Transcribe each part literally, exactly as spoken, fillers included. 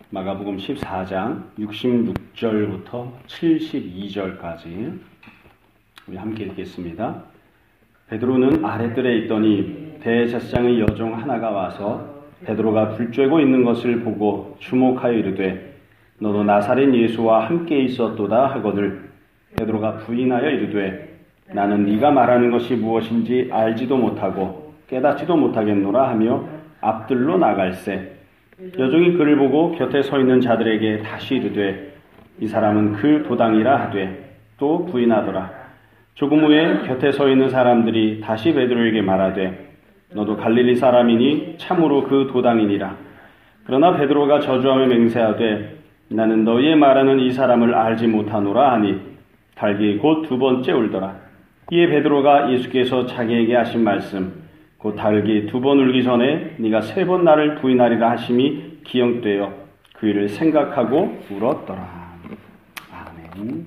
마가복음 십사 장 육십육 절부터 칠십이 절까지 우리 함께 읽겠습니다. 베드로는 아랫뜰에 있더니 대제사장의 여종 하나가 와서 베드로가 불 쬐고 있는 것을 보고 주목하여 이르되 너도 나사렛 예수와 함께 있었도다 하거늘 베드로가 부인하여 이르되 나는 네가 말하는 것이 무엇인지 알지도 못하고 깨닫지도 못하겠노라 하며 앞뜰로 나갈새 여종이 그를 보고 곁에 서 있는 자들에게 다시 이르되 이 사람은 그 도당이라 하되 또 부인하더라. 조금 후에 곁에 서 있는 사람들이 다시 베드로에게 말하되 너도 갈릴리 사람이니 참으로 그 도당이니라. 그러나 베드로가 저주하며 맹세하되 나는 너희의 말하는 이 사람을 알지 못하노라 하니 달기 곧 두 번째 울더라. 이에 베드로가 예수께서 자기에게 하신 말씀 곧 달기 두 번 울기 전에 네가 세 번 나를 부인하리라 하심이 기억되어 그 일을 생각하고 울었더라. 아멘.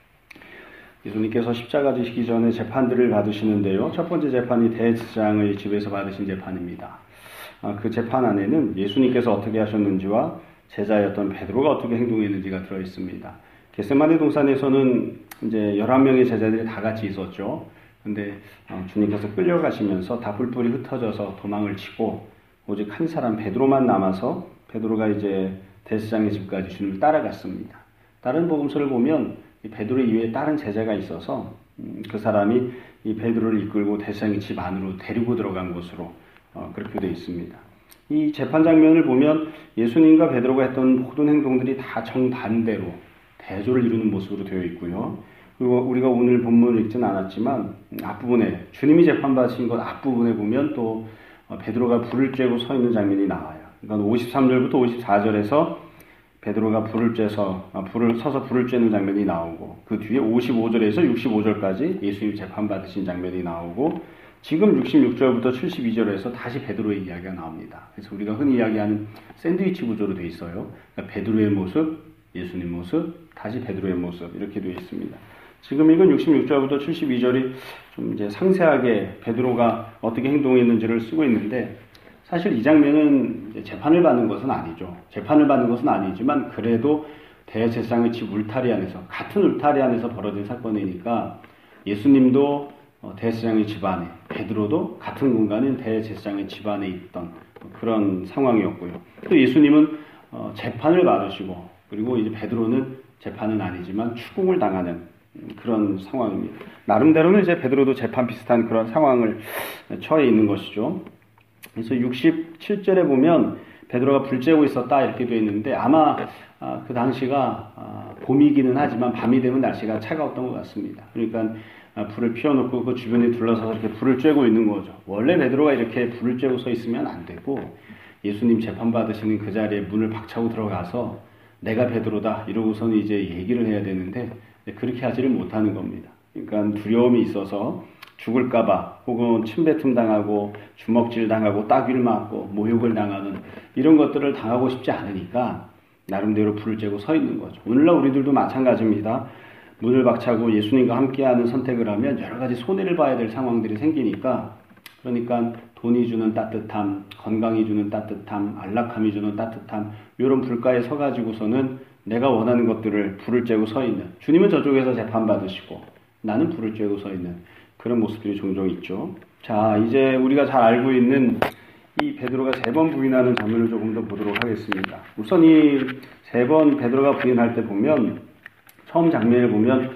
예수님께서 십자가 지시기 전에 재판들을 받으시는데요. 첫 번째 재판이 대제사장의 집에서 받으신 재판입니다. 그 재판 안에는 예수님께서 어떻게 하셨는지와 제자였던 베드로가 어떻게 행동했는지가 들어있습니다. 겟세마네 동산에서는 이제 열한 명의 제자들이 다 같이 있었죠. 근데 주님께서 끌려가시면서 다 뿔뿔이 흩어져서 도망을 치고 오직 한 사람 베드로만 남아서 베드로가 이제 대제사장의 집까지 주님을 따라갔습니다. 다른 복음서를 보면 이 베드로 이외에 다른 제자가 있어서 그 사람이 이 베드로를 이끌고 대제사장의 집 안으로 데리고 들어간 것으로 그렇게 되어 있습니다. 이 재판 장면을 보면 예수님과 베드로가 했던 모든 행동들이 다 정반대로 대조를 이루는 모습으로 되어 있고요. 그리고 우리가 오늘 본문을 읽지는 않았지만 앞부분에 주님이 재판받으신 것 앞부분에 보면 또 베드로가 불을 쬐고 서 있는 장면이 나와요. 그러니까 오십삼 절부터 오십사 절에서 베드로가 불을 쬐서 불을 서서 불을 쬐는 장면이 나오고 그 뒤에 오십오 절에서 육십오 절까지 예수님이 재판받으신 장면이 나오고 지금 육십육 절부터 칠십이 절에서 다시 베드로의 이야기가 나옵니다. 그래서 우리가 흔히 이야기하는 샌드위치 구조로 되어 있어요. 그러니까 베드로의 모습, 예수님 모습, 다시 베드로의 모습 이렇게 되어 있습니다. 지금 읽은 육십육 절부터 칠십이 절이 좀 이제 상세하게 베드로가 어떻게 행동했는지를 쓰고 있는데 사실 이 장면은 이제 재판을 받는 것은 아니죠. 재판을 받는 것은 아니지만 그래도 대제사장의 집 울타리 안에서 같은 울타리 안에서 벌어진 사건이니까 예수님도 대제사장의 집 안에 베드로도 같은 공간인 대제사장의 집 안에 있던 그런 상황이었고요. 또 예수님은 재판을 받으시고 그리고 이제 베드로는 재판은 아니지만 추궁을 당하는 그런 상황입니다. 나름대로는 이제 베드로도 재판 비슷한 그런 상황을 처해 있는 것이죠. 그래서 육십칠 절에 보면 베드로가 불 쬐고 있었다 이렇게 되어 있는데 아마 그 당시가 봄이기는 하지만 밤이 되면 날씨가 차가웠던 것 같습니다. 그러니까 불을 피워놓고 그 주변에 둘러서서 이렇게 불을 쬐고 있는 거죠. 원래 베드로가 이렇게 불을 쬐고 서 있으면 안 되고 예수님 재판 받으시는 그 자리에 문을 박차고 들어가서 내가 베드로다 이러고서는 이제 얘기를 해야 되는데 그렇게 하지를 못하는 겁니다. 그러니까 두려움이 있어서 죽을까봐 혹은 침뱉음 당하고 주먹질 당하고 따귀를 맞고 모욕을 당하는 이런 것들을 당하고 싶지 않으니까 나름대로 불을 쬐고 서 있는 거죠. 오늘날 우리들도 마찬가지입니다. 문을 박차고 예수님과 함께하는 선택을 하면 여러 가지 손해를 봐야 될 상황들이 생기니까 그러니까 돈이 주는 따뜻함, 건강이 주는 따뜻함, 안락함이 주는 따뜻함 이런 불가에 서가지고서는 내가 원하는 것들을 불을 쬐고 서 있는 주님은 저쪽에서 재판받으시고 나는 불을 쬐고 서 있는 그런 모습들이 종종 있죠. 자, 이제 우리가 잘 알고 있는 이 베드로가 세 번 부인하는 장면을 조금 더 보도록 하겠습니다. 우선 이 세 번 베드로가 부인할 때 보면 처음 장면을 보면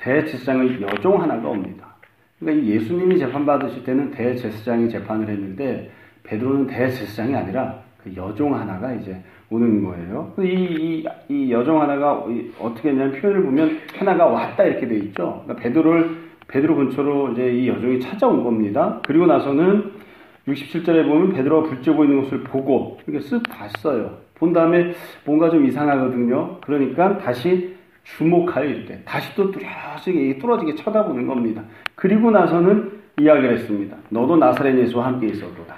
대제사장의 여종 하나가 옵니다. 그러니까 이 예수님이 재판받으실 때는 대제사장이 재판을 했는데 베드로는 대제사장이 아니라 그 여종 하나가 이제 오는 거예요. 이, 이, 이 여종 하나가 어떻게 했냐면 표현을 보면 하나가 왔다 이렇게 돼 있죠. 그러니까 베드로를 베드로 근처로 이제 이 여종이 찾아온 겁니다. 그리고 나서는 육십칠 절에 보면 베드로가 불 쬐고 있는 것을 보고 이렇게 쓱 봤어요. 본 다음에 뭔가 좀 이상하거든요. 그러니까 다시 주목하여 이르되 다시 또 뚜렷하게 뚫어지게 쳐다보는 겁니다. 그리고 나서는 이야기를 했습니다. 너도 나사렛 예수와 함께 있었도다.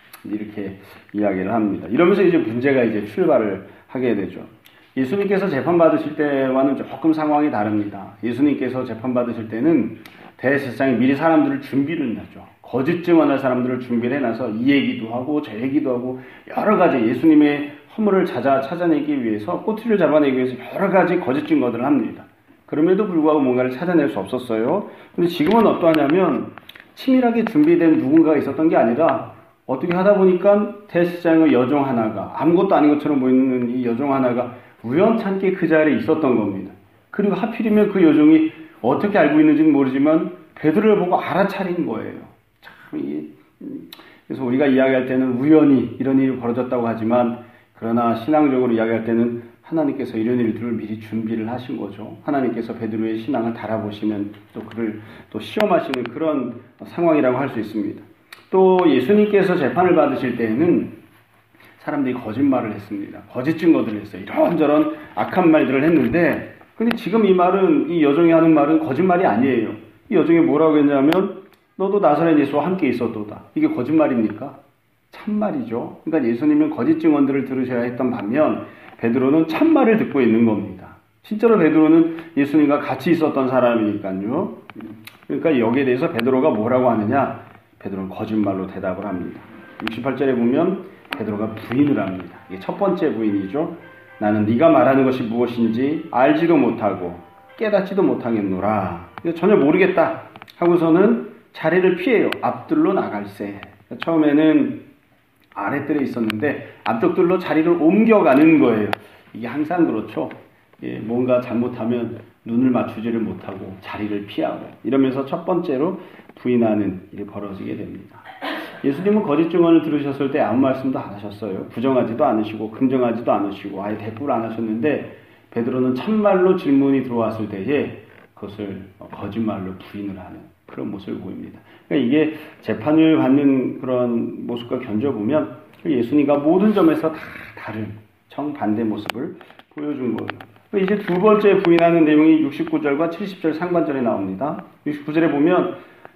이렇게 이야기를 합니다. 이러면서 이제 문제가 이제 출발을 하게 되죠. 예수님께서 재판받으실 때와는 조금 상황이 다릅니다. 예수님께서 재판받으실 때는 대제사장이 미리 사람들을 준비를 하죠. 거짓 증언할 사람들을 준비를 해놔서 이 얘기도 하고 저 얘기도 하고 여러 가지 예수님의 허물을 찾아, 찾아내기 위해서, 꼬투리를 잡아내기 위해서 여러 가지 거짓 증거들을 합니다. 그럼에도 불구하고 뭔가를 찾아낼 수 없었어요. 근데 지금은 어떠하냐면 치밀하게 준비된 누군가가 있었던 게 아니라 어떻게 하다 보니까 대제사장의 여종 하나가, 아무것도 아닌 것처럼 보이는 이 여종 하나가 우연찮게 그 자리에 있었던 겁니다. 그리고 하필이면 그 여종이 어떻게 알고 있는지는 모르지만 베드로를 보고 알아차린 거예요. 참, 이, 그래서 우리가 이야기할 때는 우연히 이런 일이 벌어졌다고 하지만, 그러나 신앙적으로 이야기할 때는 하나님께서 이런 일들을 미리 준비를 하신 거죠. 하나님께서 베드로의 신앙을 달아보시는, 또 그를 또 시험하시는 그런 상황이라고 할 수 있습니다. 또 예수님께서 재판을 받으실 때에는 사람들이 거짓말을 했습니다. 거짓 증거들을 했어요. 이런저런 악한 말들을 했는데, 근데 지금 이 말은, 이 여종이 하는 말은 거짓말이 아니에요. 이 여종이 뭐라고 했냐면, 너도 나사렛 예수와 함께 있었도다. 이게 거짓말입니까? 참말이죠. 그러니까 예수님은 거짓 증언들을 들으셔야 했던 반면 베드로는 참말을 듣고 있는 겁니다. 실제로 베드로는 예수님과 같이 있었던 사람이니까요. 그러니까 여기에 대해서 베드로가 뭐라고 하느냐? 베드로는 거짓말로 대답을 합니다. 육십팔 절에 보면 베드로가 부인을 합니다. 이게 첫 번째 부인이죠. 나는 네가 말하는 것이 무엇인지 알지도 못하고 깨닫지도 못하겠노라. 전혀 모르겠다 하고서는 자리를 피해요. 앞들로 나갈세. 처음에는 아랫뜰에 있었는데 앞쪽들로 자리를 옮겨가는 거예요. 이게 항상 그렇죠. 예, 뭔가 잘못하면 눈을 맞추지를 못하고 자리를 피하고 이러면서 첫 번째로 부인하는 일이 벌어지게 됩니다. 예수님은 거짓 증언을 들으셨을 때 아무 말씀도 안 하셨어요. 부정하지도 않으시고 긍정하지도 않으시고 아예 대꾸를 안 하셨는데, 베드로는 참말로 질문이 들어왔을 때에 그것을 거짓말로 부인을 하는 그런 모습을 보입니다. 그러니까 이게 재판을 받는 그런 모습과 견져보면 예수님과 모든 점에서 다 다른 정반대 모습을 보여준 거예요. 이제 두 번째 부인하는 내용이 육십구 절과 칠십 절 상반절에 나옵니다. 육십구 절에 보면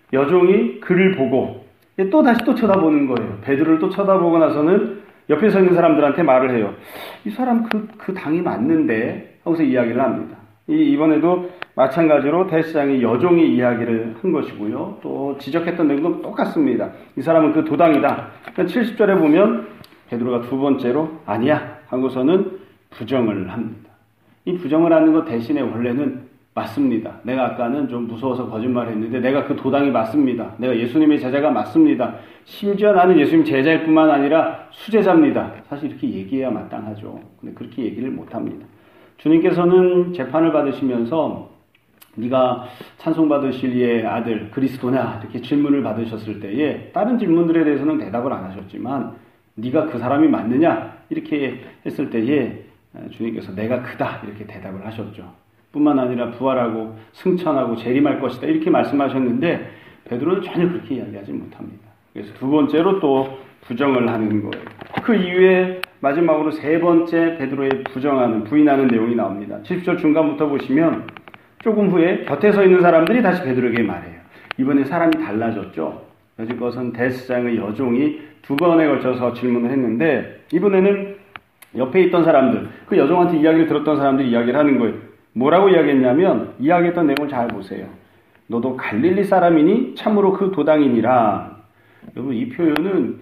여종이 그를 보고 또 다시 또 쳐다보는 거예요. 베드로를 또 쳐다보고 나서는 옆에 서 있는 사람들한테 말을 해요. 이 사람 그, 그 당이 맞는데 하고서 이야기를 합니다. 이, 이번에도 마찬가지로 대제사장의 여종이 이야기를 한 것이고요. 또 지적했던 내용도 똑같습니다. 이 사람은 그 도당이다. 칠십 절에 보면 베드로가 두 번째로 아니야 하고서는 부정을 합니다. 이 부정을 하는 것 대신에 원래는 맞습니다. 내가 아까는 좀 무서워서 거짓말을 했는데 내가 그 도당이 맞습니다. 내가 예수님의 제자가 맞습니다. 심지어 나는 예수님 제자일 뿐만 아니라 수제자입니다. 사실 이렇게 얘기해야 마땅하죠. 근데 그렇게 얘기를 못합니다. 주님께서는 재판을 받으시면서 네가 찬송받으실 이의 아들 그리스도냐 이렇게 질문을 받으셨을 때에 다른 질문들에 대해서는 대답을 안 하셨지만 네가 그 사람이 맞느냐 이렇게 했을 때에 주님께서 내가 그다 이렇게 대답을 하셨죠. 뿐만 아니라 부활하고 승천하고 재림할 것이다 이렇게 말씀하셨는데 베드로는 전혀 그렇게 이야기하지 못합니다. 그래서 두 번째로 또 부정을 하는 거예요. 그 이후에 마지막으로 세 번째 베드로의 부정하는 부인하는 내용이 나옵니다. 칠십 절 중간부터 보시면 조금 후에 곁에 서 있는 사람들이 다시 베드로에게 말해요. 이번에 사람이 달라졌죠. 여지껏은 대제사장의 여종이 두 번에 걸쳐서 질문을 했는데 이번에는 옆에 있던 사람들, 그 여종한테 이야기를 들었던 사람들이 이야기를 하는 거예요. 뭐라고 이야기했냐면 이야기했던 내용을 잘 보세요. 너도 갈릴리 사람이니 참으로 그 도당이니라. 여러분 이 표현은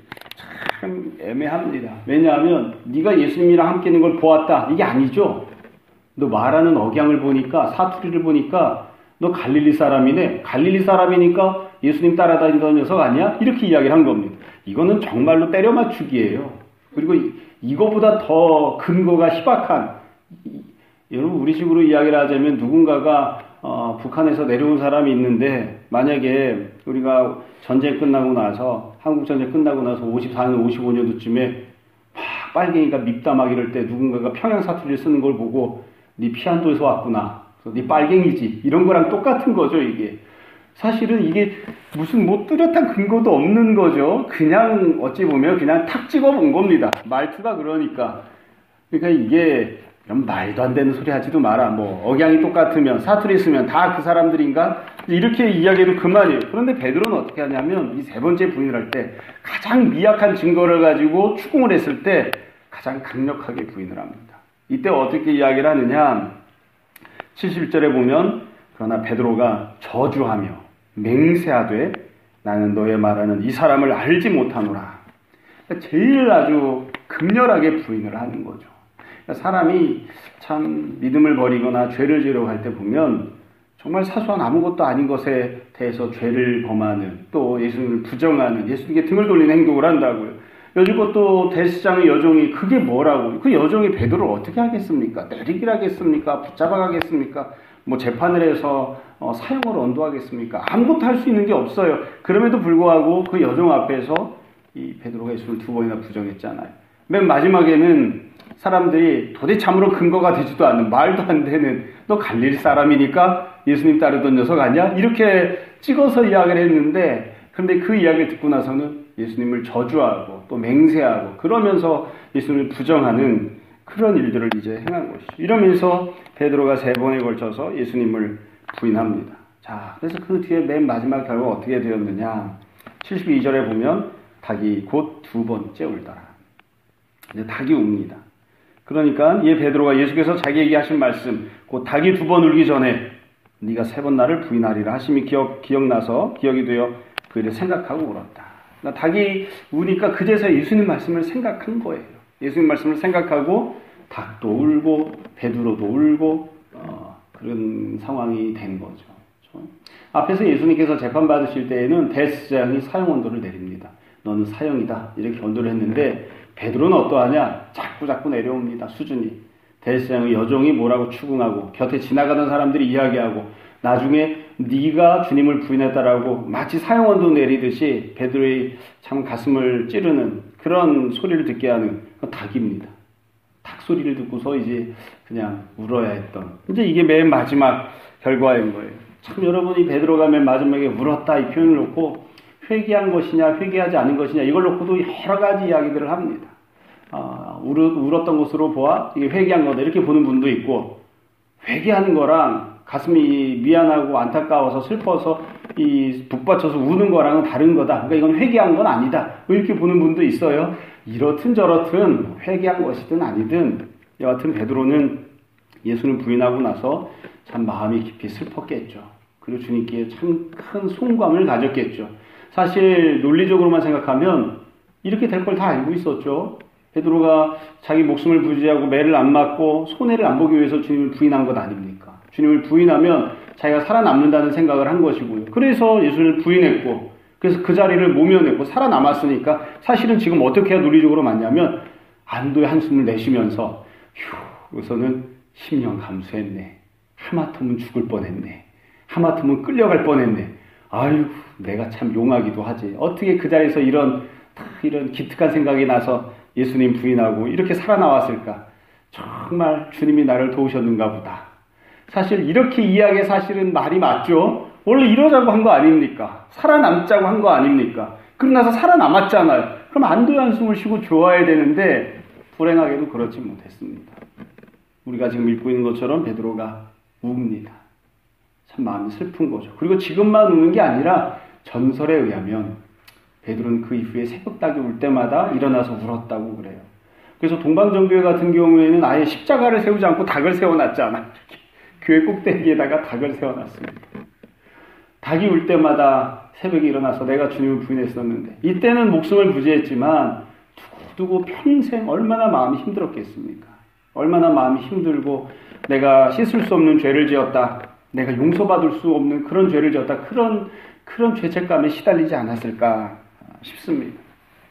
참 애매합니다. 왜냐하면 네가 예수님이랑 함께 있는 걸 보았다. 이게 아니죠. 너 말하는 억양을 보니까 사투리를 보니까 너 갈릴리 사람이네. 갈릴리 사람이니까 예수님 따라다니던 녀석 아니야? 이렇게 이야기를 한 겁니다. 이거는 정말로 때려 맞추기예요. 그리고 이, 이거보다 더 근거가 희박한 이, 여러분 우리식으로 이야기를 하자면 누군가가 어, 북한에서 내려온 사람이 있는데 만약에 우리가 전쟁 끝나고 나서 한국 전쟁 끝나고 나서 오십사 년 오십오 년도쯤에 막 빨갱이가 밉다 막 이럴 때 누군가가 평양 사투리를 쓰는 걸 보고 네 피안도에서 왔구나. 네 빨갱이지. 이런 거랑 똑같은 거죠 이게. 사실은 이게 무슨 뭐 뚜렷한 근거도 없는 거죠. 그냥 어찌 보면 그냥 탁 찍어본 겁니다. 말투가 그러니까. 그러니까 이게 그럼 말도 안 되는 소리 하지도 마라. 뭐 억양이 똑같으면 사투리 쓰면 다 그 사람들인가? 이렇게 이야기해도 그만이에요. 그런데 베드로는 어떻게 하냐면 이 세 번째 부인을 할 때 가장 미약한 증거를 가지고 추궁을 했을 때 가장 강력하게 부인을 합니다. 이때 어떻게 이야기를 하느냐? 칠십 절에 보면 그러나 베드로가 저주하며 맹세하되 나는 너의 말하는 이 사람을 알지 못하노라. 제일 아주 극렬하게 부인을 하는 거죠. 그러니까 사람이 참 믿음을 버리거나 죄를 지으려고 할 때 보면 정말 사소한 아무것도 아닌 것에 대해서 죄를 범하는, 또 예수님을 부정하는, 예수님께 등을 돌리는 행동을 한다고요. 여지껏 또 대제사장의 여종이 그게 뭐라고, 그 여종이 베드로를 어떻게 하겠습니까? 때리기를 하겠습니까? 붙잡아가겠습니까? 뭐 재판을 해서 어, 사형을 언도하겠습니까? 아무것도 할 수 있는 게 없어요. 그럼에도 불구하고 그 여종 앞에서 이 베드로가 예수를 두 번이나 부정했잖아요. 맨 마지막에는 사람들이 도대체 참으로 근거가 되지도 않는, 말도 안 되는, 너 갈릴 사람이니까 예수님 따르던 녀석 아니야? 이렇게 찍어서 이야기를 했는데, 그런데 그 이야기를 듣고 나서는 예수님을 저주하고 또 맹세하고 그러면서 예수님을 부정하는 그런 일들을 이제 행한 것이죠. 이러면서 베드로가 세 번에 걸쳐서 예수님을 부인합니다. 자, 그래서 그 뒤에 맨 마지막 결과 어떻게 되었느냐? 칠십이 절에 보면 닭이 곧 두 번째 울더라. 이제 닭이 웁니다. 그러니까 이 베드로가 예수께서 자기에게 하신 말씀, 곧 닭이 두 번 울기 전에 네가 세 번 나를 부인하리라 하심이 기억, 기억나서 기억이 되어 그 일을 생각하고 울었다. 그러니까 닭이 우니까 그제서 예수님 말씀을 생각한 거예요. 예수님 말씀을 생각하고 닭도 울고 베드로도 울고 어, 그런 상황이 된 거죠. 그렇죠? 앞에서 예수님께서 재판받으실 때에는 대제사장이 사형 언도를 내립니다. 너는 사형이다 이렇게 언도를 했는데 베드로는 어떠하냐? 자꾸 자꾸 내려옵니다. 수준이. 대제사장의 여종이 뭐라고 추궁하고 곁에 지나가던 사람들이 이야기하고 나중에 네가 주님을 부인했다라고 마치 사형언도 내리듯이 베드로의 참 가슴을 찌르는 그런 소리를 듣게 하는 닭입니다. 닭 소리를 듣고서 이제 그냥 울어야 했던, 이제 이게 맨 마지막 결과인 거예요. 참 여러분이 베드로가 맨 마지막에 울었다 이 표현을 놓고 회개한 것이냐 회개하지 않은 것이냐 이걸 놓고도 여러 가지 이야기들을 합니다. 아, 울, 울었던 것으로 보아 이게 회개한 거다 이렇게 보는 분도 있고, 회개하는 거랑 가슴이 미안하고 안타까워서 슬퍼서 이 북받쳐서 우는 거랑은 다른 거다. 그러니까 이건 회개한 건 아니다. 이렇게 보는 분도 있어요. 이렇든 저렇든 회개한 것이든 아니든 여하튼 베드로는 예수를 부인하고 나서 참 마음이 깊이 슬펐겠죠. 그리고 주님께 참 큰 송구함을 가졌겠죠. 사실 논리적으로만 생각하면 이렇게 될 걸 다 알고 있었죠. 베드로가 자기 목숨을 부지하고 매를 안 맞고 손해를 안 보기 위해서 주님을 부인한 것 아닙니까? 주님을 부인하면 자기가 살아남는다는 생각을 한 것이고요. 그래서 예수를 부인했고, 그래서 그 자리를 모면했고 살아남았으니까 사실은 지금 어떻게 해야 논리적으로 맞냐면 안도의 한숨을 내쉬면서 휴, 우선은 심령 감수했네. 하마터면 죽을 뻔했네. 하마터면 끌려갈 뻔했네. 아유, 내가 참 용하기도 하지. 어떻게 그 자리에서 이런 이런 기특한 생각이 나서 예수님 부인하고 이렇게 살아나왔을까? 정말 주님이 나를 도우셨는가 보다. 사실 이렇게 이야기해 사실은 말이 맞죠? 원래 이러자고 한 거 아닙니까? 살아남자고 한 거 아닙니까? 그러고 나서 살아남았잖아요. 그럼 안도의 한숨을 쉬고 좋아야 되는데 불행하게도 그렇지 못했습니다. 우리가 지금 읽고 있는 것처럼 베드로가 웁니다. 참 마음이 슬픈 거죠. 그리고 지금만 우는 게 아니라 전설에 의하면 베드로는 그 이후에 새벽닭이 울 때마다 일어나서 울었다고 그래요. 그래서 동방정교회 같은 경우에는 아예 십자가를 세우지 않고 닭을 세워놨잖아요. 교회 꼭대기에다가 닭을 세워놨습니다. 닭이 울 때마다 새벽에 일어나서 내가 주님을 부인했었는데, 이때는 목숨을 부지했지만 두고두고 평생 얼마나 마음이 힘들었겠습니까? 얼마나 마음이 힘들고 내가 씻을 수 없는 죄를 지었다, 내가 용서받을 수 없는 그런 죄를 지었다, 그런 그런 죄책감에 시달리지 않았을까 싶습니다.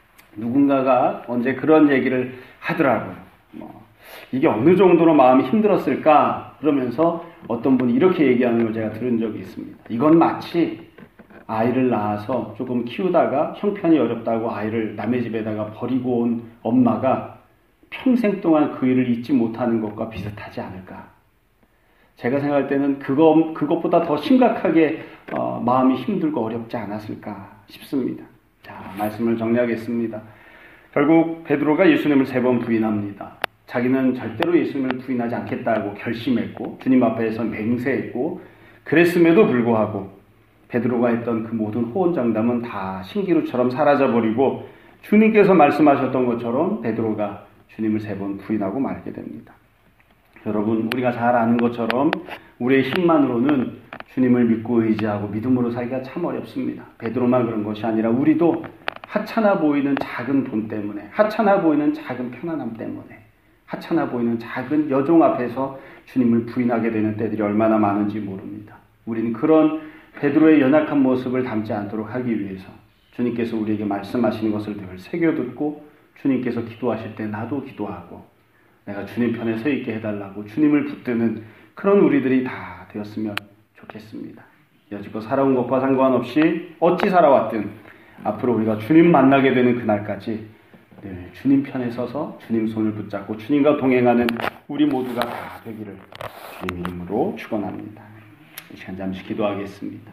누군가가 언제 그런 얘기를 하더라고요. 뭐, 이게 어느 정도로 마음이 힘들었을까? 그러면서 어떤 분이 이렇게 얘기하는 걸 제가 들은 적이 있습니다. 이건 마치 아이를 낳아서 조금 키우다가 형편이 어렵다고 아이를 남의 집에다가 버리고 온 엄마가 평생 동안 그 일을 잊지 못하는 것과 비슷하지 않을까. 제가 생각할 때는 그거, 그것보다 더 심각하게 어, 마음이 힘들고 어렵지 않았을까 싶습니다. 자, 말씀을 정리하겠습니다. 결국 베드로가 예수님을 세 번 부인합니다. 자기는 절대로 예수님을 부인하지 않겠다고 결심했고 주님 앞에서 맹세했고, 그랬음에도 불구하고 베드로가 했던 그 모든 호언장담은 다 신기루처럼 사라져버리고 주님께서 말씀하셨던 것처럼 베드로가 주님을 세 번 부인하고 말게 됩니다. 여러분, 우리가 잘 아는 것처럼 우리의 힘만으로는 주님을 믿고 의지하고 믿음으로 살기가 참 어렵습니다. 베드로만 그런 것이 아니라 우리도 하찮아 보이는 작은 돈 때문에, 하찮아 보이는 작은 편안함 때문에, 하찮아 보이는 작은 여종 앞에서 주님을 부인하게 되는 때들이 얼마나 많은지 모릅니다. 우리는 그런 베드로의 연약한 모습을 담지 않도록 하기 위해서 주님께서 우리에게 말씀하시는 것을 늘 새겨듣고, 주님께서 기도하실 때 나도 기도하고 내가 주님 편에 서 있게 해달라고 주님을 붙드는 그런 우리들이 다 되었으면 좋겠습니다. 여지껏 살아온 것과 상관없이 어찌 살아왔든 앞으로 우리가 주님 만나게 되는 그날까지 늘 주님 편에 서서 주님 손을 붙잡고 주님과 동행하는 우리 모두가 다 되기를 주님 이름으로 축원합니다. 이 시간 잠시 기도하겠습니다.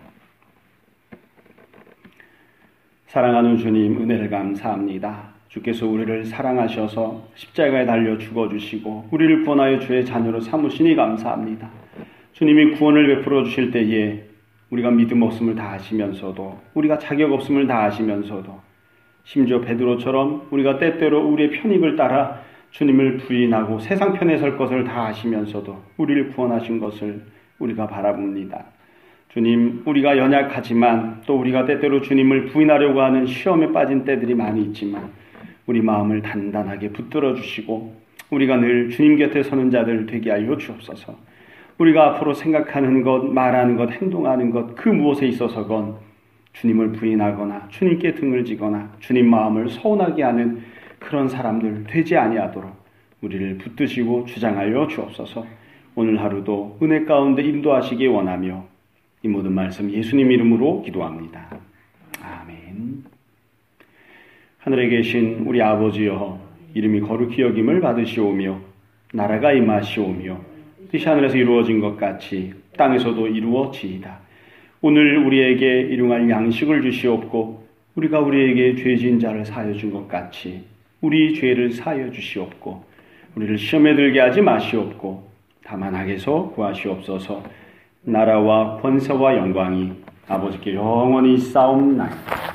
사랑하는 주님, 은혜를 감사합니다. 주께서 우리를 사랑하셔서 십자가에 달려 죽어주시고 우리를 구원하여 주의 자녀로 삼으시니 감사합니다. 주님이 구원을 베풀어 주실 때에 우리가 믿음 없음을 다 아시면서도, 우리가 자격 없음을 다 아시면서도, 심지어 베드로처럼 우리가 때때로 우리의 편익을 따라 주님을 부인하고 세상 편에 설 것을 다 아시면서도 우리를 구원하신 것을 우리가 바라봅니다. 주님, 우리가 연약하지만 또 우리가 때때로 주님을 부인하려고 하는 시험에 빠진 때들이 많이 있지만 우리 마음을 단단하게 붙들어 주시고 우리가 늘 주님 곁에 서는 자들 되게 하여 주옵소서. 우리가 앞으로 생각하는 것, 말하는 것, 행동하는 것, 그 무엇에 있어서건 주님을 부인하거나 주님께 등을 지거나 주님 마음을 서운하게 하는 그런 사람들 되지 아니하도록 우리를 붙드시고 주장하여 주옵소서. 오늘 하루도 은혜 가운데 인도하시기 원하며 이 모든 말씀 예수님 이름으로 기도합니다. 아멘. 하늘에 계신 우리 아버지여, 이름이 거룩히 여김을 받으시오며 나라가 임하시오며 뜻이 하늘에서 이루어진 것 같이 땅에서도 이루어지이다. 오늘 우리에게 일용할 양식을 주시옵고 우리가 우리에게 죄진 자를 사하여 준 것 같이 우리 죄를 사하여 주시옵고 우리를 시험에 들게 하지 마시옵고 다만 악에서 구하시옵소서. 나라와 권세와 영광이 아버지께 영원히 싸움나이다.